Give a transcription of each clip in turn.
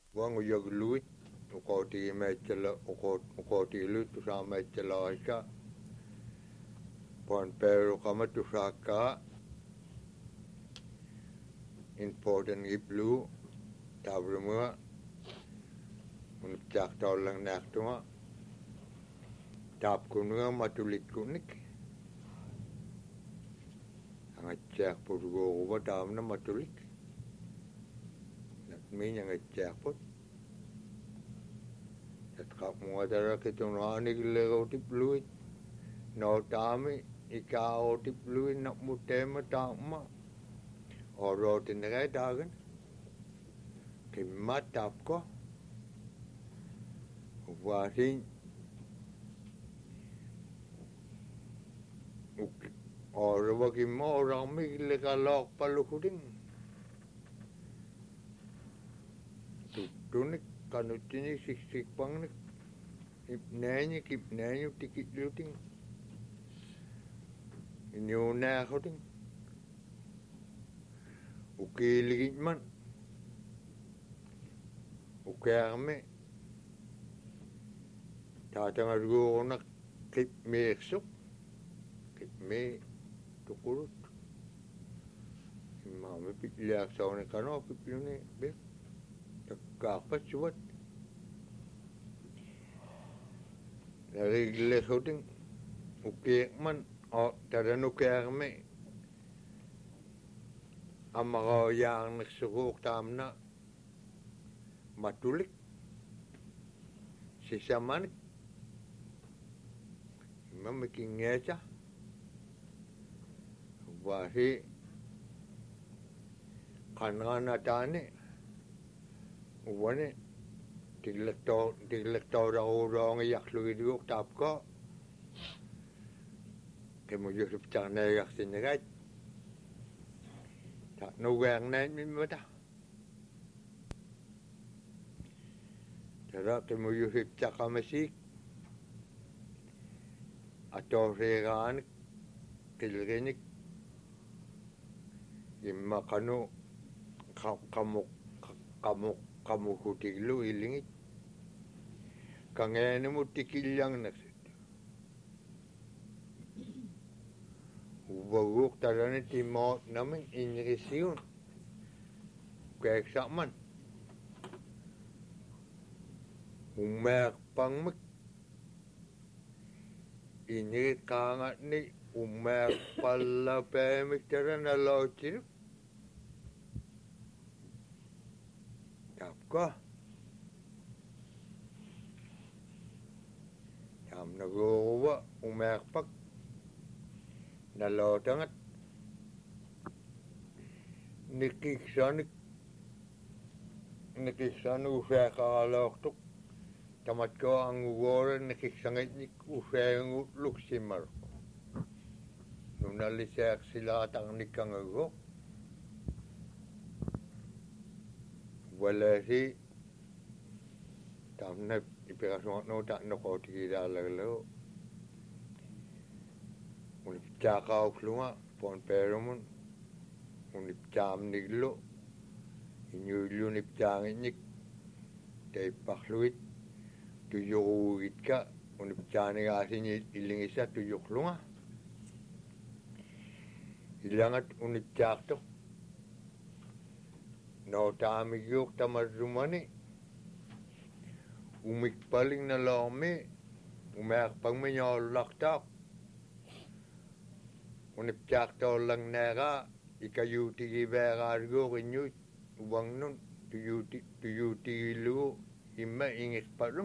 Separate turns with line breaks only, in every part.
Wang uyagluit ukoti mechela ukoti lutu sa mechela ka pon pero kama tu saka important iblu tabruma unjak tolang nak tuma tap kununga matulit kunik angajak purgo uba tamna matulit nakmi angajak put kak muadara ketunani lego tipluit no tami ikao tipluit nak mutema tama oro tinere dagen kimat tap ko wasin oro bagi mo rami legalok palukuding tunik kanutini siksik pangnik kipnanya tikit luting inyuna koding ukiligit man ukame tatang argo nak kip me eksuk kip me tukurut mama pilak saune kano pilune be takapa cuat dari gile koding uke man o taranu kame amago yang nagsugok tamna matulik sisamanik mamakingecha wahi kanana tane wane tiglekto raurong yaklu iduk tapko kemudian sepcana yak sinegat tak nugang naik mimata cara kemudian sepcaka masik atau regan kilgenik imma kanu kamu kutiglu ilingit kangene mutikilyang nasi ubaguk tarane timot namin inirisiun kaya sakman umek pangmek ini kangat ni umek pala pemik tarana lautir tapka tam nagowa umek pak nalotangat nikiksanik usakakaloktuk tamat ko ang ugoran nikiksangit nik usayang luksimar nunalisak sila tang nikang ago wala si tamna ipikasong no tak nakotiki dalagalo unip cakaw klunga pon peromun unip cam niglo inyulu nip cangit tay pakluit tuyuit ka unip cani asin ilingisa tuyuk klunga ilangat unip cakto no tamiguk tamarumani umik paling na lome umek pangmenyol laktak unip cakto lang nega ikayuti gibegargo kinyut uwang nun tuyuti lu ima ingis parung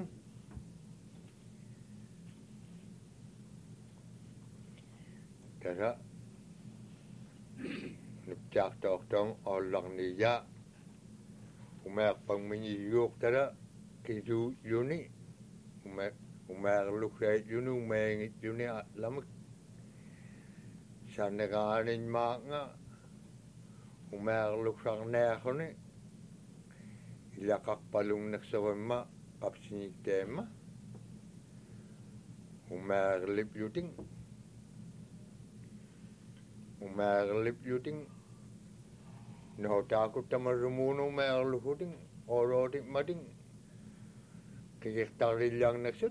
kaya unip cakto tong olang niya umek pangmenyok tara kidu yuni umek luksay yuni umengit yuni lamag sanaganin mga umerluk sang nekone ilakak palung nagsawama kapsinig tema umerlip yuting no takut tamarumuno merluhuding orodik mading kikirtarillang naksut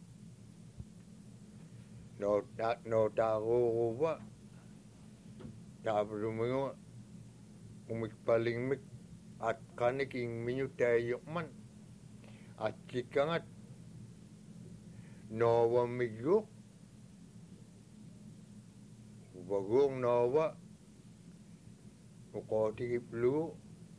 no taruwa tabrumuno umikpaling mik at kaniking minyu tayokman at chikangat nowa migyo bagong nowa ukoti kiplu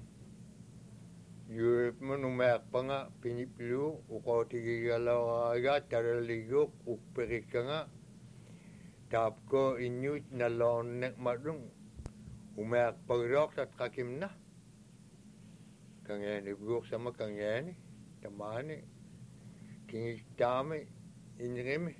Europe man umak pa nga piniplu ukoti kigalawaga taraligok ukperika nga tap ko inyut na lonek madung umak pagrok at kakimna kangeni bugok sama kangeni tamani kingitame inrimi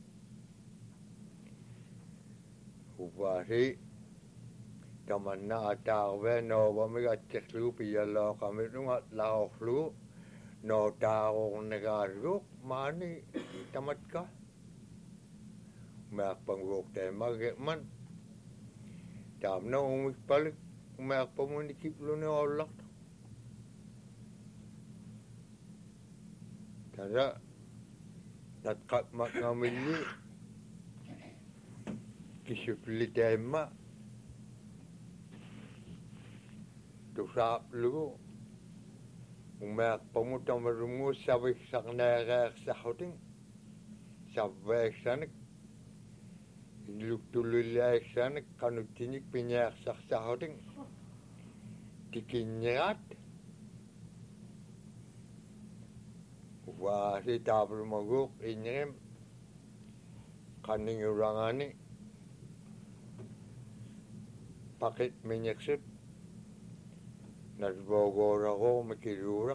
ubari tamanna atarve no wamiga teklu piyalo kami dunga laoklu no tarong negaru mani tamatka mak panggok te man tam no umik palik mak pamuni kiplu ne olak tada tatkat mak ngamili kisupli tema tusap lu umak pamutang merumus sabik saknerer sahuting sabik sanik iluk tululai sanik kanutinik pinyak sahuting tikinyerat wah si tabur maguk inyem kaning urangani paket minyak sut nasbogor ako makirurak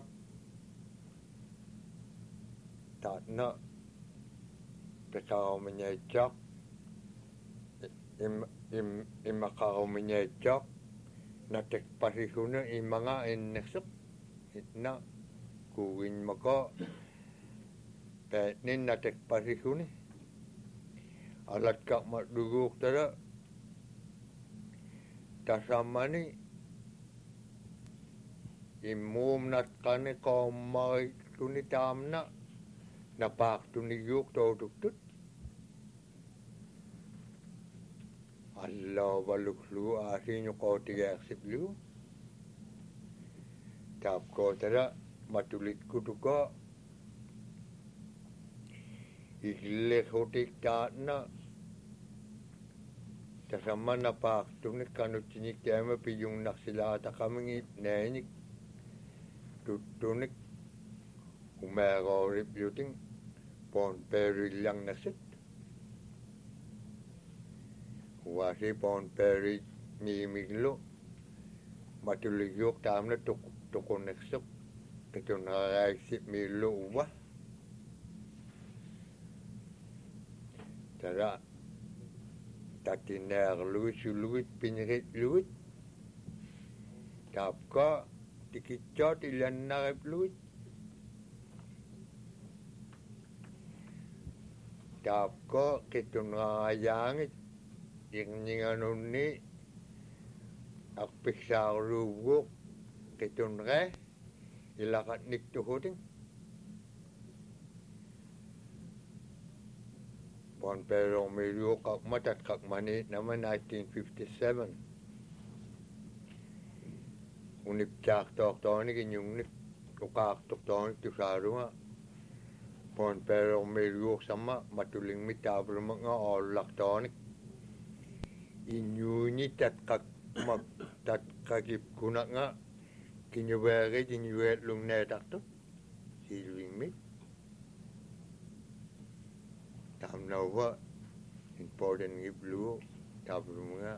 tatna pekao menyecak imakao menyecak natek pasihuna imanga inneksuk itna kuwin maka petnin natek pasihuni alat kak maduguk tada tasamani imum nat kane komai tuni tamna napak tuni yuk to tuktut Allah baluklu asinyo ko tiyak siplu tap ko tada matulit kutuka igle hotik tatna tasama napak tuni kanutinik tema piyung naksilata kaming nenik tutunik umero reputing pon peri lang nasit wasi pon peri mimiglo matuligyok tamna tukoneksok ketunaraisip milo uwa tada tatiner luit suluit pinrit luit tapka tikicot ilan narip luit tapka ketunrayangit ingninganuni akpiksar lubuk ketunre ilakat niktuhuting pon pero milyo kak matat kak manit naman 1957 unip chak tok toni kinyung nik ukak tok toni tusarunga pon pero milyo sama matuling mitabro mga olak toni inyuni tat kakip kunak nga kinyubere kinyuet lung netak to siluing mit tam nawa important ngiblu tabro mga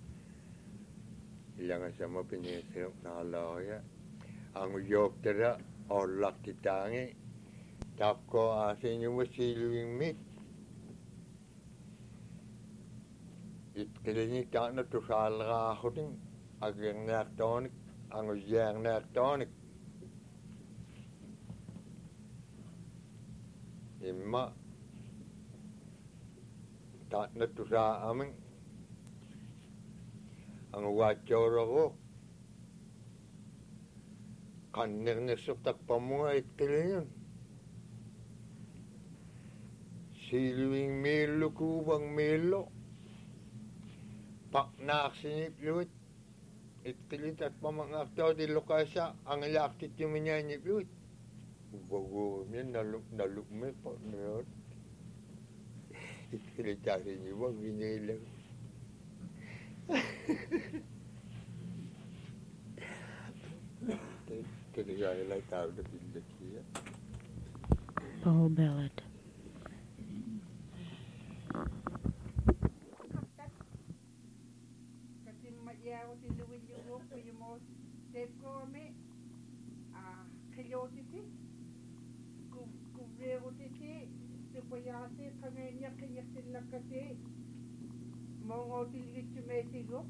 ilangan sama penyesok naloya ang uyok tera olak titangi tapko asinyo siluing mit itkilini takna tusalra huting ageng naktonik ang uyang naktonik imma takna tusa aming ang wachoro ko qannernersortaq pamunga ittiliun siluing miillukuuvang miillo paqnaarsinipluit ittilitat pamangaartautilloqaasa angilaartittumiñaanipluit uvaguumien nalukme paqniut ittilitariniuang vineillagu Kaya tahu dah bila dia.
Paul Ballad.
Kasi mayaw si Luwin yung ko yung mo safe ko kami kayo titi kubrero titi supaya si kanya kanya sila kasi mga tilit yung may tigok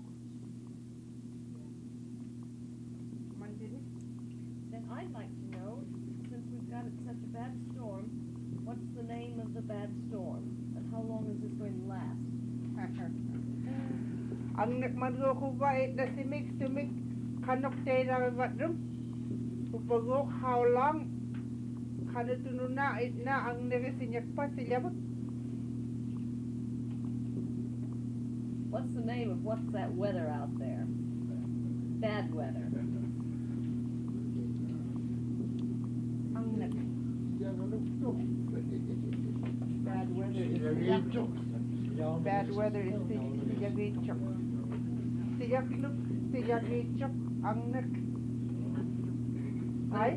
mandini.
Then I'd like to know, since we've got such a bad storm, what's the name of the bad storm? And how long is this going to last?
Ang nagmano ko ba na simik kanok tayo na bathroom? Upagok how long? Kanatuno na ang nagasinyak pa sila ba?
What's the name of what's that weather out there? Bad weather.
Bad weather is siyagichok. Siyagluk, siyagichok, ang nek. Ay?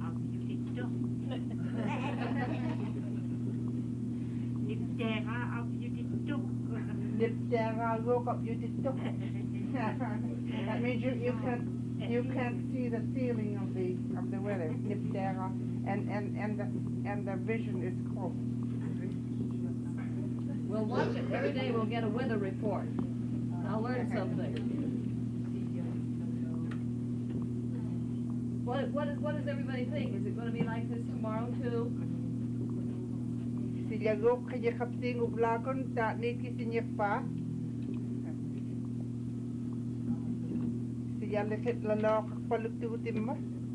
Niptera av juditok.
Niptera woke up you did talk. That means you can't see the ceiling of the weather. Niptera and the vision is closed.
We'll watch it. Every day we'll get a weather report. I'll learn something. What does everybody think? Is it going to be like this tomorrow too?
Sila go kaya kapsing ublakon ta niki sinyak pa. Sila lekit lalok paluktutin mo.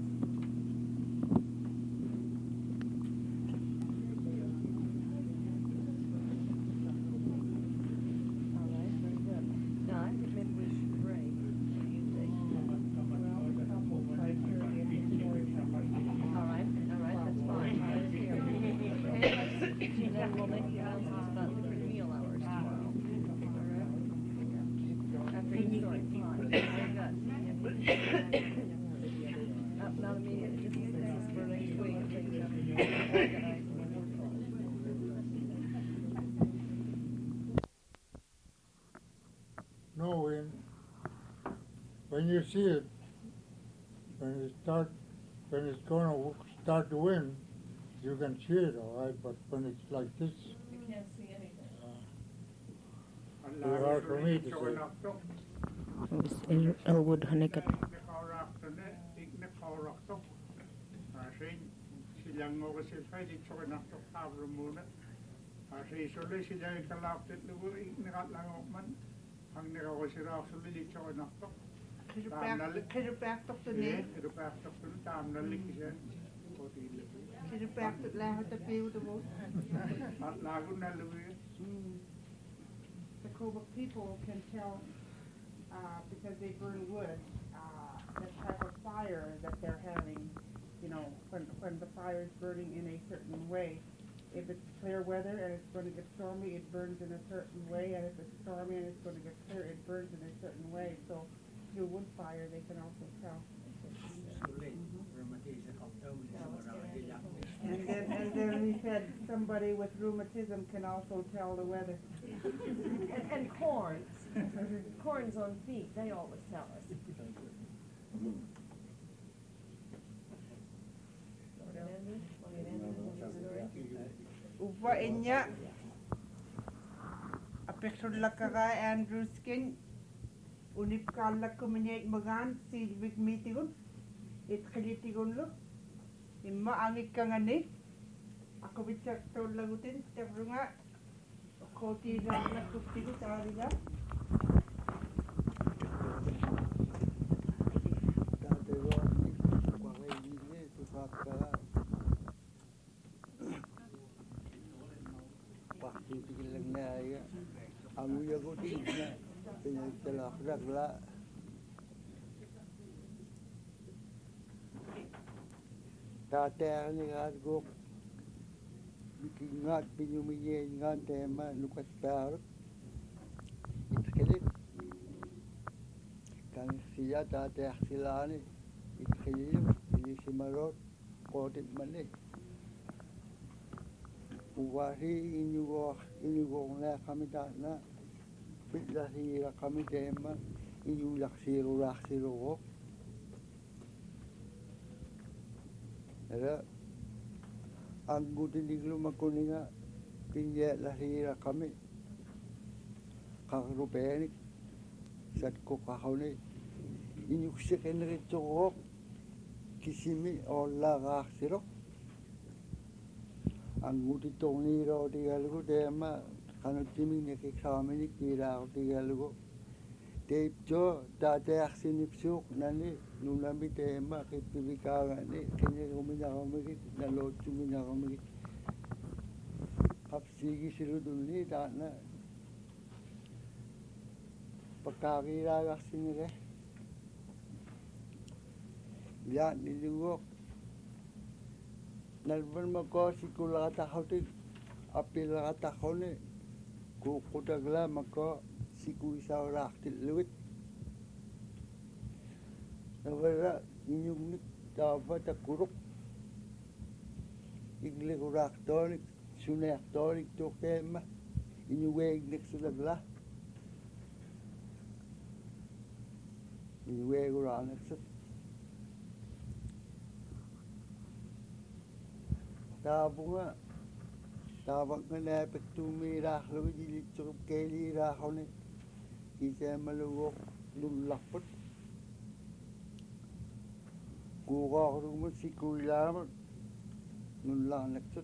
No, when you see it, when it's going to start to wind, you can see it all right, but when it's like this,
You can't see anything.
Very hard for me to say.
It was Elwood Honeycutt.
Silang mo kasi pwede sa kanaktok tablo muna. Kasi sulit sila yung kalaktit lubo, nakalang man. Ang nakakasira sulit sa kanaktok.
Kirupertok to ne.
Kirupertok to ne, tam nalik siya.
Kirupertok lang at tapiw to mo.
At lago na lubo yun.
The Cobra people can tell because they burn wood, the type of fire that they're having. You know, when the fire is burning in a certain way. If it's clear weather and it's going to get stormy, it burns in a certain way. And if it's stormy and it's going to get clear, it burns in a certain way. So through wood fire, they can also tell. And then we said somebody with rheumatism can also tell the weather.
And corns. Corns on feet, they always tell us.
Uwa inya apeksun lakaka Andrew Skin unip kalak kuminyait magan si big meetingun it kalitigun lo imma angit kangani ako bitsak to lagutin tabrunga koti na nakuptigo tariga
Anguya ko din na pinagtalak-ragla. Tataya ni Radgo bikingat pinyumiye nga tema lukas parot itkelit kan siya tataya sila ni itkelit ini si marot kotit mani uwari inyugo na kami na pitlasira kami tema inyulak siro ada ang gutiliglo magkuninga pinya lahira kami karupenik sat ko kahone inyuksiken rito kisimi olla gaksiro ang gutitong niro tigalgo tema kanutimi nekiksamini kira tigalgo tape jo tataya sinipsuk nani nunami tema kitibikaga ni kanya kuminyakamigit nalot kuminyakamigit kapsigi siludun ni na pagkakiraga sinire yan nilungok nalban mako sikulata hautik apilata hone kukutagla mako siku isaw raktil luwit nawala inyong dapat kuruk igli kurak tonik sunek tonik to kema inyuweg nik sulagla inyuweg uranak sat tabunga tabak nga napit tumirah luwit ilit surup kelirah honik kita maluwak lulakot kuwak rumot si kuilamat nunlanak sat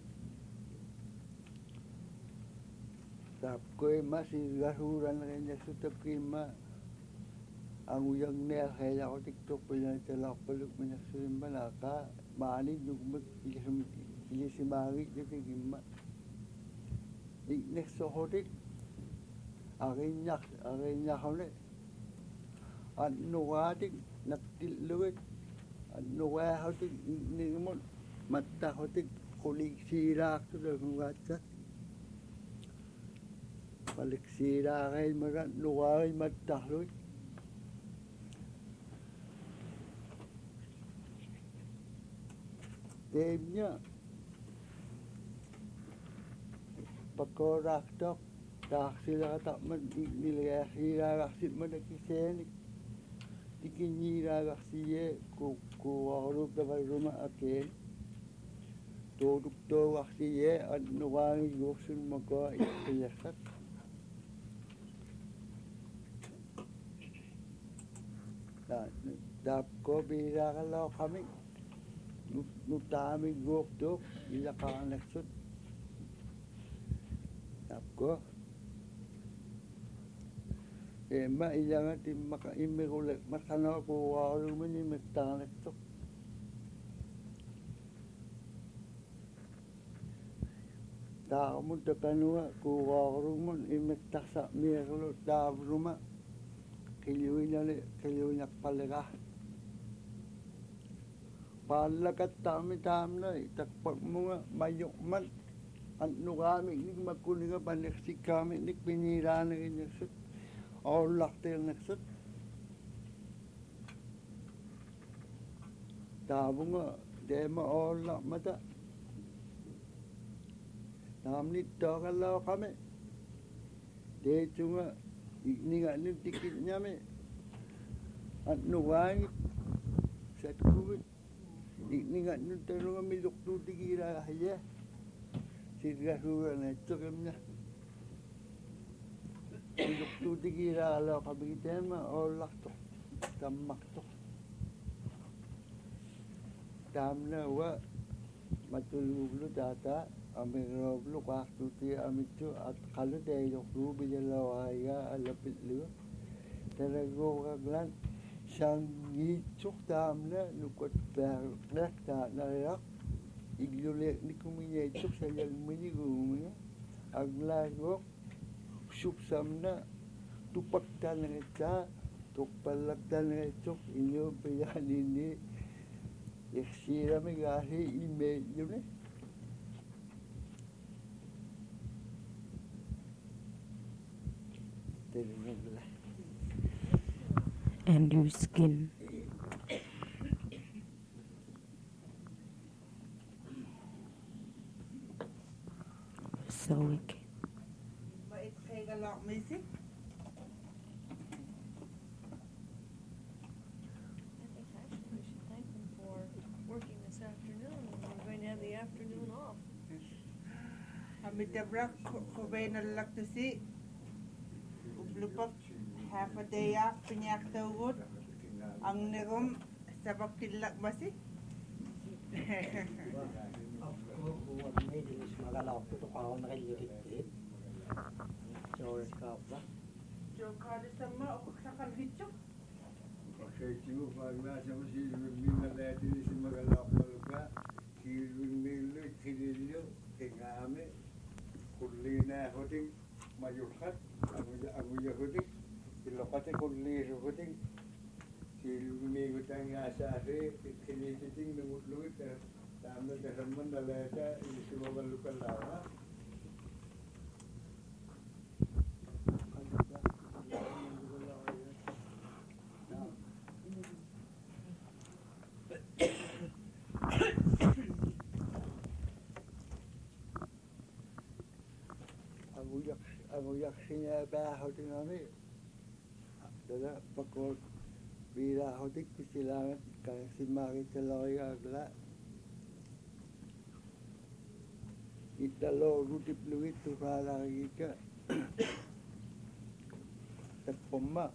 tap ko'y masigahuran rin niya sa tapima ang uyang niya kaya ko tiktok pa niya talak paluk minaksurin ba naka maanid nung ilisimari niya tigima iknek sohotik Akin kami at nuwatik nagtiluwit at nuwahatik nimon matahotik kulig sirak to the nuwatsa balik sirakay marat nuway matahotik game niya pagkoraktok sila katakman nilagakiraraksit manakisenik tikinyiraraksiye kuwarub dabal ruma akin tudukto waksiye at nuwangi yuksun mako ikiyasak dap ko birakalaw kami nutami guktok ilakanaksut dap ko ma ilangan tim maka imigulat makana ko walu mani metanek to ta mun ta kanua ko walu mun imettasa migulo ta ruma kiliwina palega palakat tami tamna takpak mga mayok man anu kami nik makuninga paneksik kami nik pinirana inyasut Allah til naksut tabunga dema Allah mata namni tagalaw kami de chunga igninga nin tikit nyame at nuwang set kubit igninga nin tulunga miluk tu tigira haya sirga huwa na tukamnya ilok tu tigira ala kabigitan ma olak to tamak to tamna wa matuluglu data amiroblu waktu ti amitu at kalu de yoklu bijalawaya alapitlu talago kaglan siyang ngitsuk tamna lukot berdak ta narak iglulek ni kuminya itsuk sa yalmini gumya aglagok tuksuksam na tupaktan ng ita tukpalaktan ng itok inyo bayanin ni iksira may gari email yun eh.
And your skin. So wicked.
But it take a lot, Missy.
I think actually we should thank them for working this afternoon. We're going to have the afternoon off.
Amit Debra, Kobe na lalak to see. Ublupap, half a day off, pinyak to wood. Ang nerom, sabak tilak basi. Jo kada sama ako sakal hitchok.
Pakaitu pagna sama si minna dati si magalak malaka si minna kililyo tingame kullina hoting mayurhat aku yahudik ilokate kulli hoting si minna tanga sare kililiting nungutluit tamna kasamman dalata si magalukal lawa. Aku yaksinya bahoting kami. Dada pakot bila hotik kesilangan kasi mari celoi agla. Italo rutip luit tu pada kita. Terpoma.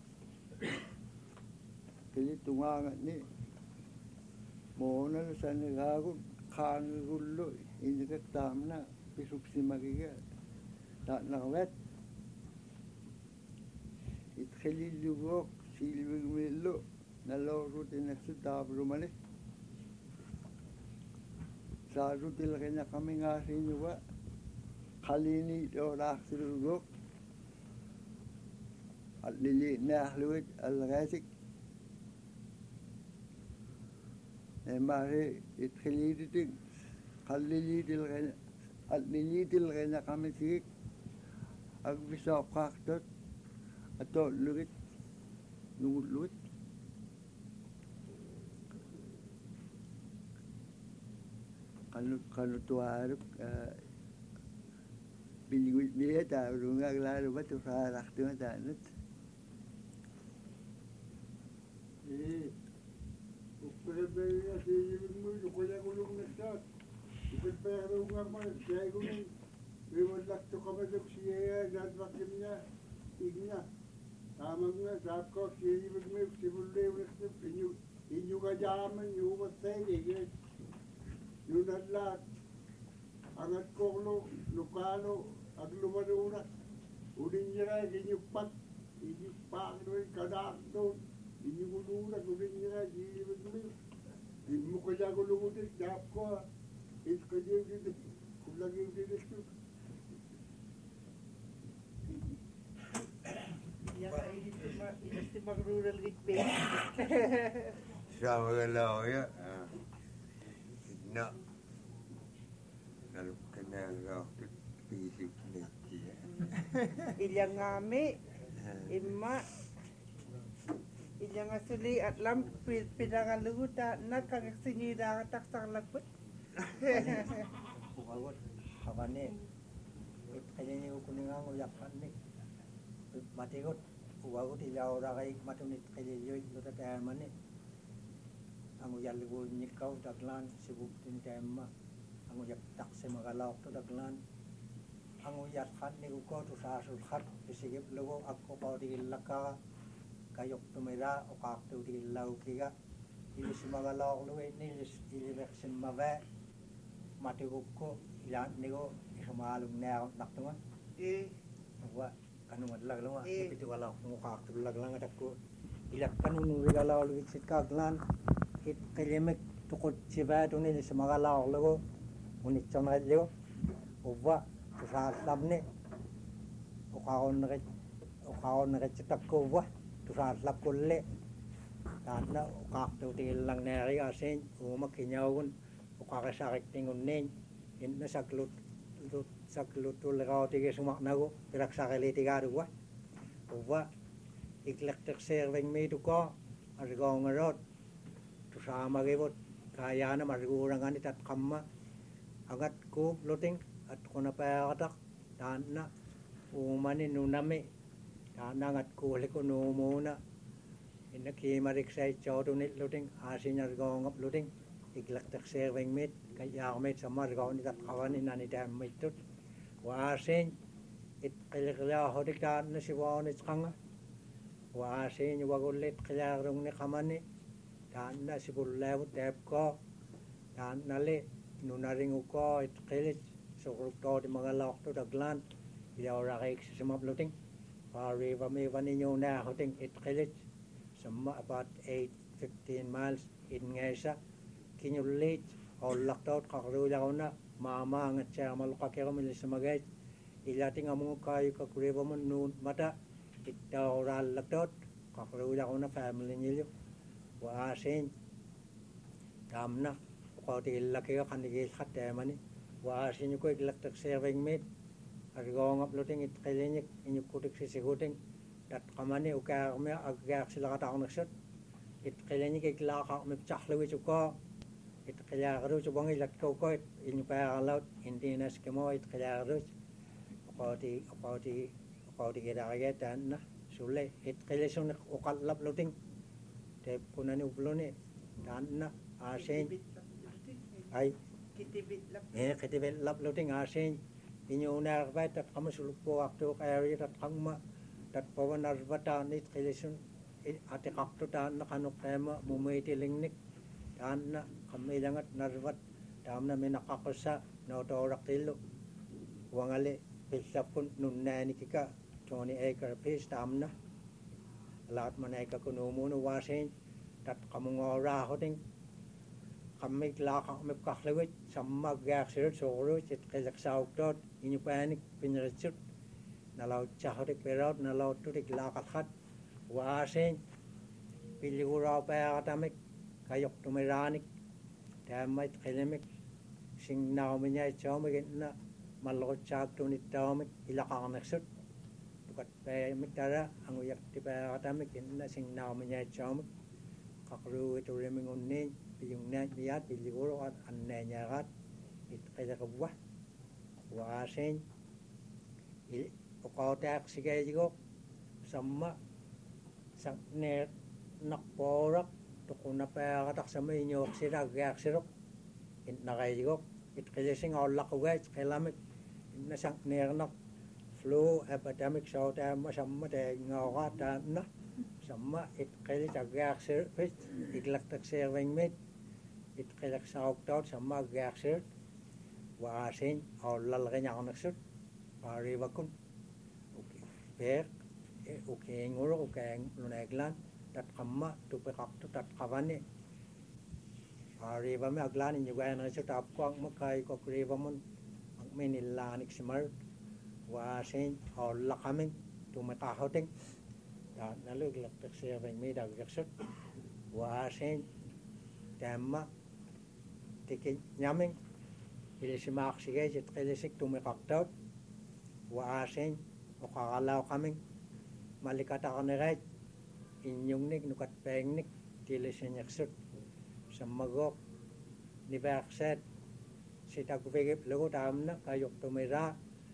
Jadi tungangan ni. Mohon sana gagu kan gulu ini ketamna pisuk si mari tak nawet. Itkhili lugok silwig milo nalo rutin na sa rumani sa rutil kanya kami nga sinuwa kalini orak silugok at lili na luwit al-gasik mari itkhili diting kalili til kanya at lili til kanya kami sigik agbisok kaktot atau lurit nunggut lurit kalau tuaruk biligwit biya tayo runga lalo ba to sarak to tanut ukre beya siyibig mo kuya gulong nasat ukre pero nga man siya gulong Riwalak to kamadok siya dad bakimnya igna tamang nga sapko siyibig mo sibulle ulit inyo ka jaman yung matay igit yung nadlat angat koklo lukalo ag lumaduna udin nira inyo pat inyo paknoy kadak doon inyo guluna udin nira siyibig mo inyo kaya gulungutin sapko it kaya yung kulang yung dinisyo
Ini magrural gitbe.
Sama kalau ya, nak kalau kena kau tu fisik nanti.
Ilyang ngami, imma, ilyang asuli at lam pinangaluta na kang sinida taksang lagbut.
Bukalot, habane, kaya niyo kuningang uyakan ni, matigot. Uwago ti laura kay matunit kay yoy luta tayo man ang uyal go nikaw daglan sibuk tin tema ang uyak takse magalawak to daglan ang uyak khat ni ko to sa sul khat bisigip logo akko pa di laka kayok tumira o kak to di law kiga ilis magalawak lo ni election mave mati ko ilan nigo ihamalong na naktungan wa kanu madlag lang ipiti wala ko kaktulag lang at ko ilak kanunu regalaw luwit sit kaglan it kalimek tukot siba to ni sa magalaw lago unit chama lego uwa sa sabne o uqaornerit takkuwa tusaallapkulle taanna uqaartuutiillang naarigaasiin uumakkiñaugun uqarisariktingunniin inna saklutullerautigisumarnagu piraksarilitigaaruwa uwa iklerterseervingmiituko arigoongerot tusaamagivut kaayaanam ariguurangani tatqamma agat kuup luting at kunapaaqataq taanna uumani nunami taanna agat kuuliku nuumuuna inna kiimariksaitjootunit luting aasiñarigoongap luting iklerterseervingmiit kayaarmiit sammargooni tatqavani nanitaammittut waasiin itqiliqliaahutik taanna sivuaunitqanga waasiin wagullit qilaarungni qamani taanna sipullaavut taapkoo taannali nunaringukoo itqilit suqruktooti aglaan ilauraqiiksisimapluting paarivamiivaniñuunaahuting itqilit samma about 8-15 miles inngaysa kiñulliit ollaqtoot qarruularuna maamaangatsaamaluqakiramillissamagait ilating amungukkaayukakurivamun nuun mata ittauraallaktoot qarruularuna familiñillu waasiin taamna uqautigillakiga qanigiillqattaamani waasiñuku iklerterseervingmiit arigoongap luting itqiliñik iñukkutiksisiguting tatqamani ukaarmia aggaarsilaqataqnerssut itqiliñik iklaaqarmiptarlugitukaa itqilaaqaruut upangillatkaukoit iñupaaralaut indiinaskimo itqilaaqaruut uqautigilariga taanna sulle itqilisunik uqallap luting teeppunani upluni taanna aasiin ai qitibillap luting aasiin iñuunaarvait tatqamasulukkuaqtuuq area tatqangma tatpavanarvataan itqilisun atiqartu taanna qanuqqaama mumiitilingnik taanna qammilangat narvat taamna minaqqaqussa nootooraqtillu wangali pillappun nunnaanikika 20 acre piece taamna laatmanaikakunuumuunu waasiin tatqamungooraahuting qammik laaqarmipqarlugit sammaggaarsilut suuruut itqiliqsauktoot iñupaanik pinneritsut nalautsahutik piraut nalauttutik laaqallqat waasiin pilliguraapaaqatamik kayuqtumiraanik taammait qilimik singnaumiñaitsaumik inna malluqutsaaktuunittaumik ilaqarnersut tukatpaamik tara anguyaqtipaaqatamik inna singnaumiñaitsaumik qaqruuitulimingunniin piyungnaat miyaat pilliguruqat annaañaaqaat itqiliquvva waasiin uqautaaqsigaayiguq samma saqneer naqpooraq tuqunapaaqataqsama iñuuqsilaggaaqsiruq innaqaayiguq itqilisingoollaqugaat qilamik inna saqneernaq flu epidemic sootaamma samma taingaoqaat taanna samma itqilit aggaaqsirupit iklerterseervingmiit itqileqsaruqtaut samma aggaaqsirut waasiin oollalriñarnersut paarivakun peeq ukiinguru ukaangunaaglaan tatqamma tupiqartu tatqavani paarivami aglaan iñugaanerisu taapkuaqma kaayukokriivamun angminillaaniksimarut waasiin oollaqaming tumiqarruting taannalu iklerterseervingmiit aggersut waasiin taamma tikiñaming ilisimaaqsigait itqilisik tumiqartaut waasiin uqaralauqaming malikataqanerait inñungnik nukatpaingnik tilisiñersut sammagooq nivaaqsaat sitakuvigip lugu taamna kayuqtumiraa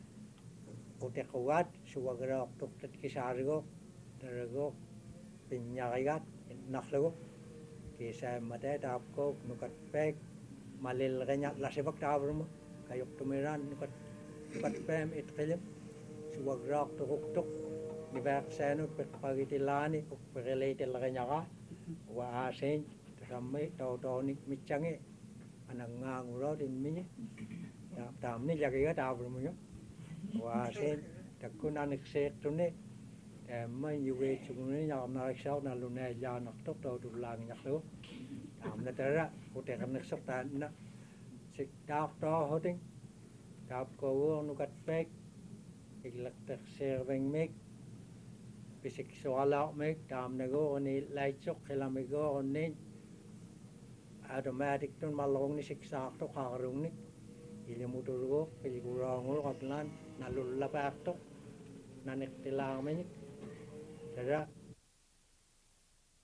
utiqugaat suwagiraaqtuqtat kisaarigooq taragooq pinñarigaat innarlugu kiisaammataa taapkooq nukatpaik malilriñatlasivak taavurma kayuqtumiraan nukatpaam itqilim suwagiraaqtuquqtuq nivaaqsaanut piqqagitilaani uqpiriliitilriñaraa waasiin tasammi tootoonik mitsangi anangaanguroot immiñi taamni lagiga taavurmuñu waasiin takkunaniksiiqtuni taamma yugiitsuguni ñarnariksaaq nalunaallaanartuq tootullaangiñarlugu taamna tara uteqernersuq taanna siktaaqtoohuting taapkoguurnukatpaik iglaktak serveng pisik soala tam nego ni laitsok kilamigo ni automatic tun malong ni siksak to karung ni ilimuturgo pilikurango katlan nalulapakto nanik tilang menik. Jadi